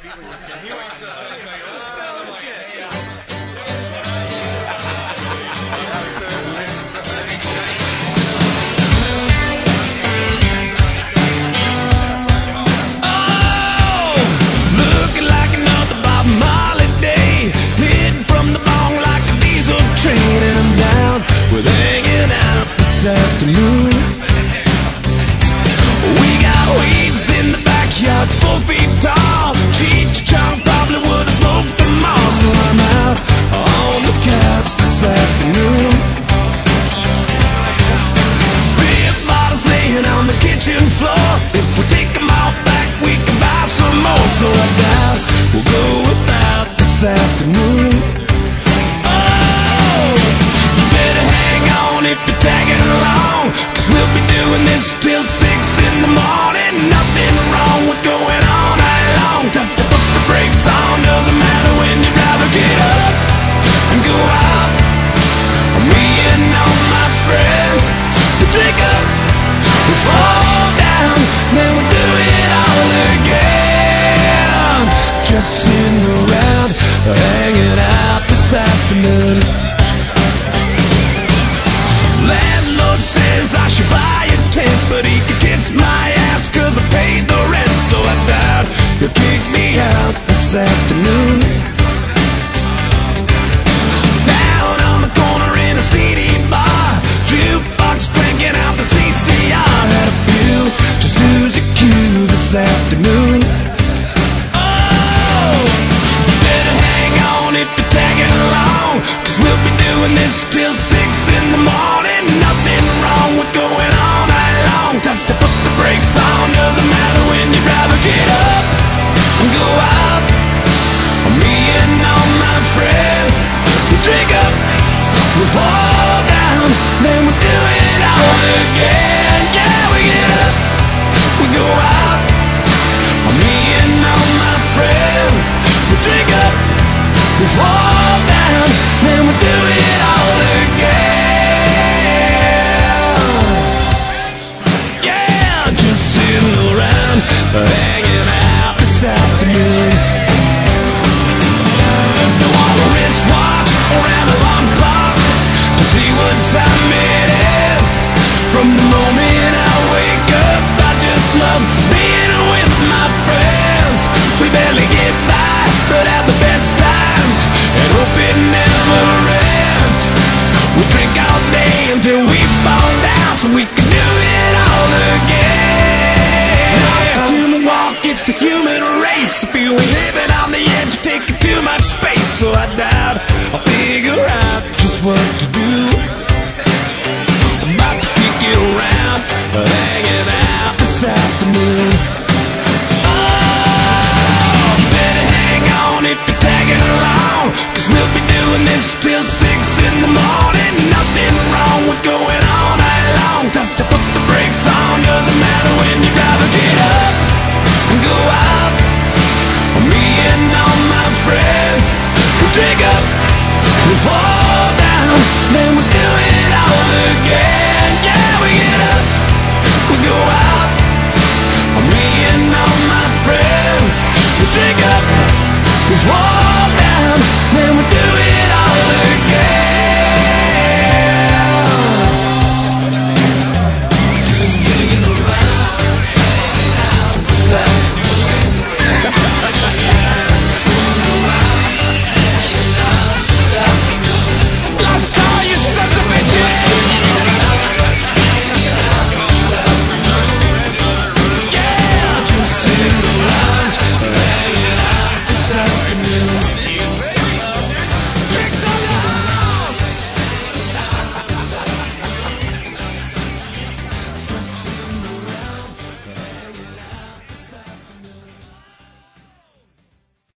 Afternoon. We got weeds in the backyard, 4 feet tall. Cheech Chong probably would have smoked them all. So I'm out on the couch this afternoon. Beer bottles laying on the kitchen floor. If we take them all back, we can buy some more. So I doubt we'll go without this afternoon. If you're tagging along, 'cause we'll be doing this till 6 in the morning. Nothing wrong with going all night long. Tough to put the brakes on, doesn't matter when you'd rather get up and go out. Me and all my friends, we drink up, we fall down, then we do it all again. Just sitting around, hanging out this afternoon. Says I should buy a tent, but he could kiss my ass 'cause I paid the rent. So I doubt he'll kick me out this afternoon. Down on the corner in a CD bar, jukebox cranking out the CCR. Had a few to Susie Q this afternoon. Oh, you better hang on if you're tagging along, 'cause we'll be doing this till 6 in the morning. Nothing wrong with going all night long. Tough to put the brakes on, doesn't matter when you'd rather get up and go out. Me and all my friends, we drink up, we fall down, then we do it all again. Yeah, we get up, we go out. Me and all my friends, we drink up, we fall down, then we do it all again. Hanging out this afternoon. Don't want a wristwatch or an alarm clock to see what time it is. From the moment I wake up, I just love being with my friends. We barely get by, but have the best times, and hope it never ends. We drink all day until we fall down, so we can do it all again. It's the human race. If you ain't living on the edge, you're taking too much space. So I doubt I'll figure out just what to do. I'm about to kick it around, hanging out this afternoon. Oh, better hang on if you're tagging along, 'cause we'll be doing this till 6 in the morning. Nothing wrong with going all night long. Tough to put the brakes on, doesn't matter when you'd rather get up and go out. Me and all my friends, we drink up, we fall